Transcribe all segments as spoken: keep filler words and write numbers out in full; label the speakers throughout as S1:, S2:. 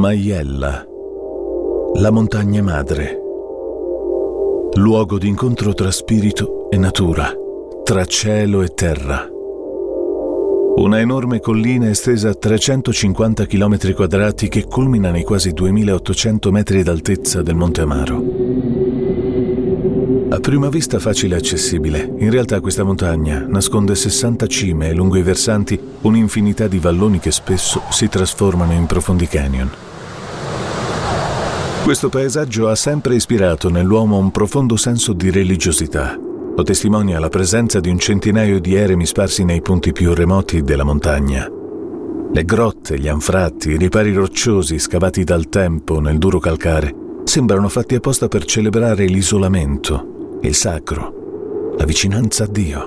S1: Maiella, la montagna madre, luogo di incontro tra spirito e natura, tra cielo e terra. Una enorme collina estesa a trecentocinquanta chilometri quadrati che culmina nei quasi duemilaottocento metri d'altezza del Monte Amaro. A prima vista facile e accessibile, in realtà questa montagna nasconde sessanta cime e lungo i versanti un'infinità di valloni che spesso si trasformano in profondi canyon. Questo paesaggio ha sempre ispirato nell'uomo un profondo senso di religiosità. Lo testimonia la presenza di un centinaio di eremi sparsi nei punti più remoti della montagna. Le grotte, gli anfratti, i ripari rocciosi scavati dal tempo nel duro calcare sembrano fatti apposta per celebrare l'isolamento, il sacro, la vicinanza a Dio.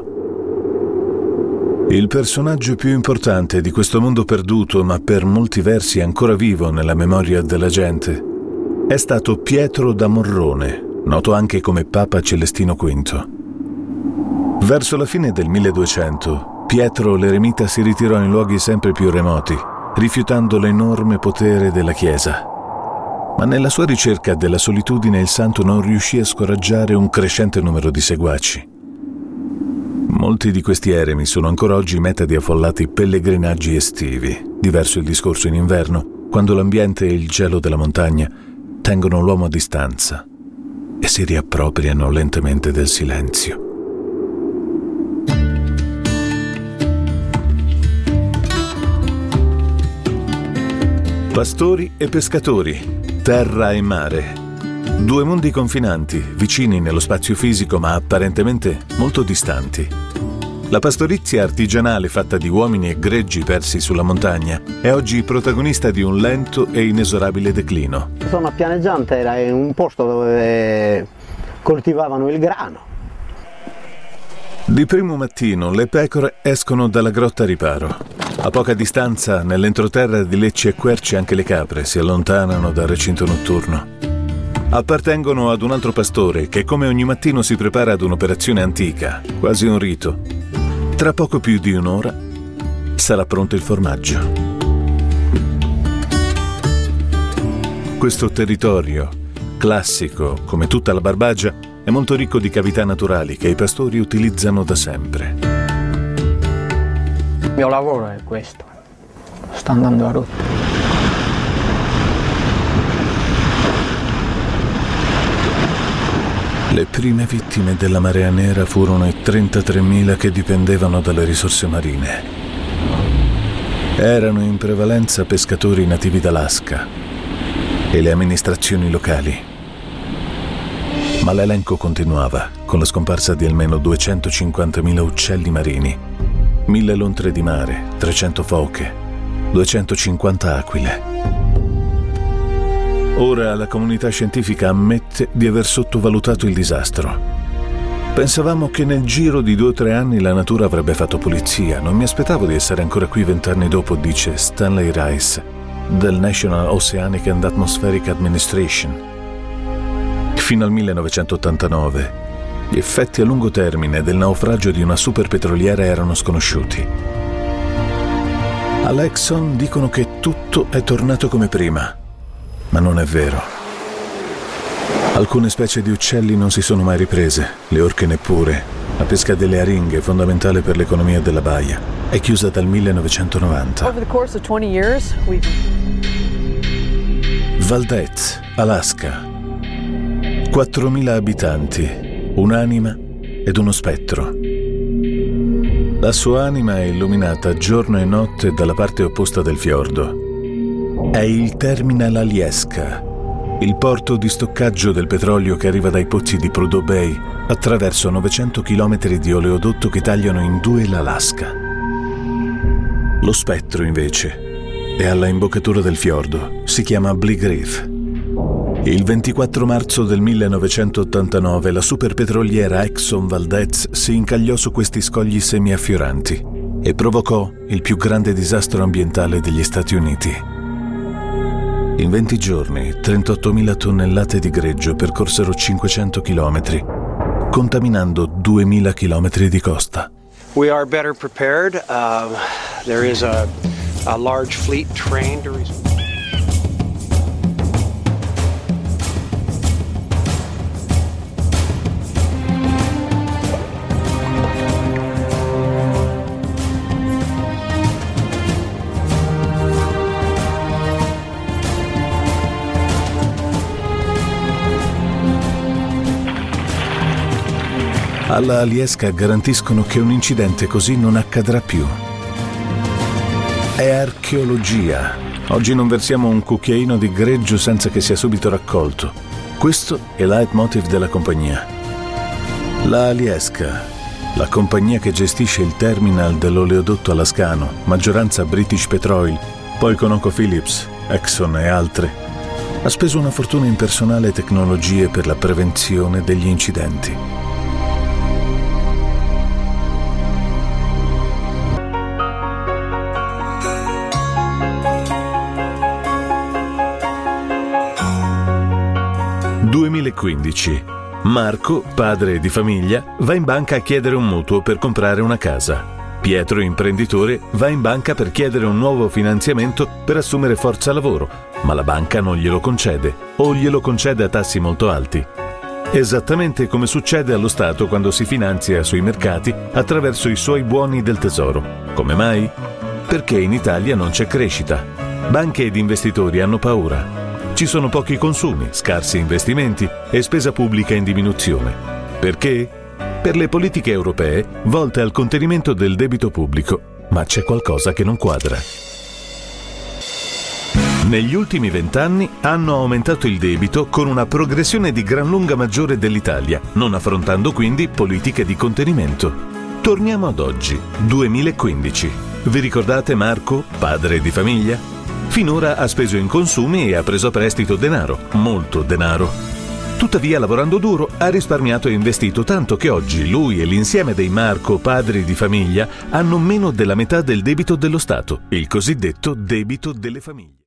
S1: Il personaggio più importante di questo mondo perduto, ma per molti versi ancora vivo nella memoria della gente, è stato Pietro da Morrone, noto anche come Papa Celestino quinto. Verso la fine del milleduecento, Pietro l'eremita si ritirò in luoghi sempre più remoti, rifiutando l'enorme potere della Chiesa. Ma nella sua ricerca della solitudine il santo non riuscì a scoraggiare un crescente numero di seguaci. Molti di questi eremi sono ancora oggi meta di affollati pellegrinaggi estivi. Diverso il discorso in inverno, quando l'ambiente e il gelo della montagna tengono l'uomo a distanza e si riappropriano lentamente del silenzio. Pastori e pescatori, terra e mare. Due mondi confinanti, vicini nello spazio fisico ma apparentemente molto distanti. La pastorizia artigianale fatta di uomini e greggi persi sulla montagna è oggi protagonista di un lento e inesorabile declino.
S2: La zona pianeggiante era un posto dove coltivavano il grano.
S1: Di primo mattino le pecore escono dalla grotta Riparo. A poca distanza, nell'entroterra di Lecce e Querci, anche le capre si allontanano dal recinto notturno. Appartengono ad un altro pastore che come ogni mattino si prepara ad un'operazione antica, quasi un rito. Tra poco più di un'ora sarà pronto il formaggio. Questo territorio, classico come tutta la Barbagia, è molto ricco di cavità naturali che i pastori utilizzano da sempre.
S2: Il mio lavoro è questo, sta andando a rotto.
S1: Le prime vittime della marea nera furono i trentatremila che dipendevano dalle risorse marine. Erano in prevalenza pescatori nativi d'Alaska e le amministrazioni locali. Ma l'elenco continuava con la scomparsa di almeno duecentocinquantamila uccelli marini, mille lontre di mare, trecento foche, duecentocinquanta aquile. Ora la comunità scientifica ammette di aver sottovalutato il disastro. Pensavamo che nel giro di due o tre anni la natura avrebbe fatto pulizia. Non mi aspettavo di essere ancora qui vent'anni dopo, dice Stanley Rice, del National Oceanic and Atmospheric Administration. Fino al millenovecentottantanove gli effetti a lungo termine del naufragio di una superpetroliera erano sconosciuti. All'Exxon dicono che tutto è tornato come prima, ma non è vero. Alcune specie di uccelli non si sono mai riprese, le orche neppure. La pesca delle aringhe, fondamentale per l'economia della baia, è chiusa dal millenovecentonovanta.
S3: Over the course of twenty years, we've...
S1: Valdez, Alaska. quattromila abitanti. Un'anima ed uno spettro. La sua anima è illuminata giorno e notte dalla parte opposta del fiordo. È il Terminal Alyeska, il porto di stoccaggio del petrolio che arriva dai pozzi di Prudhoe Bay attraverso novecento chilometri di oleodotto che tagliano in due l'Alaska. Lo spettro, invece, è alla imboccatura del fiordo. Si chiama Bleak Reef. Il ventiquattro marzo del millenovecentottantanove la superpetroliera Exxon Valdez si incagliò su questi scogli semiaffioranti e provocò il più grande disastro ambientale degli Stati Uniti. In venti giorni, trentottomila tonnellate di greggio percorsero cinquecento chilometri, contaminando duemila chilometri di costa.
S4: We are better prepared. Uh, there is a, a large fleet trained to respond.
S1: alla Aliesca garantiscono che un incidente così non accadrà più. È archeologia. Oggi non versiamo un cucchiaino di greggio senza che sia subito raccolto. Questo è il leitmotiv della compagnia. La Aliesca, la compagnia che gestisce il terminal dell'oleodotto alascano, maggioranza British Petroil, poi ConocoPhillips, Exxon e altre, ha speso una fortuna in personale e tecnologie per la prevenzione degli incidenti. duemilaquindici. Marco, padre di famiglia, va in banca a chiedere un mutuo per comprare una casa. Pietro, imprenditore, va in banca per chiedere un nuovo finanziamento per assumere forza lavoro, ma la banca non glielo concede o glielo concede a tassi molto alti. Esattamente come succede allo Stato quando si finanzia sui mercati attraverso i suoi buoni del tesoro. Come mai? Perché in Italia non c'è crescita. Banche ed investitori hanno paura. Ci sono pochi consumi, scarsi investimenti e spesa pubblica in diminuzione. Perché? Per le politiche europee volte al contenimento del debito pubblico, ma c'è qualcosa che non quadra. Negli ultimi vent'anni hanno aumentato il debito con una progressione di gran lunga maggiore dell'Italia, non affrontando quindi politiche di contenimento. Torniamo ad oggi, duemilaquindici. Vi ricordate Marco, padre di famiglia? Finora ha speso in consumi e ha preso a prestito denaro, molto denaro. Tuttavia, lavorando duro, ha risparmiato e investito tanto che oggi lui e l'insieme dei Marco, padri di famiglia, hanno meno della metà del debito dello Stato, il cosiddetto debito delle famiglie.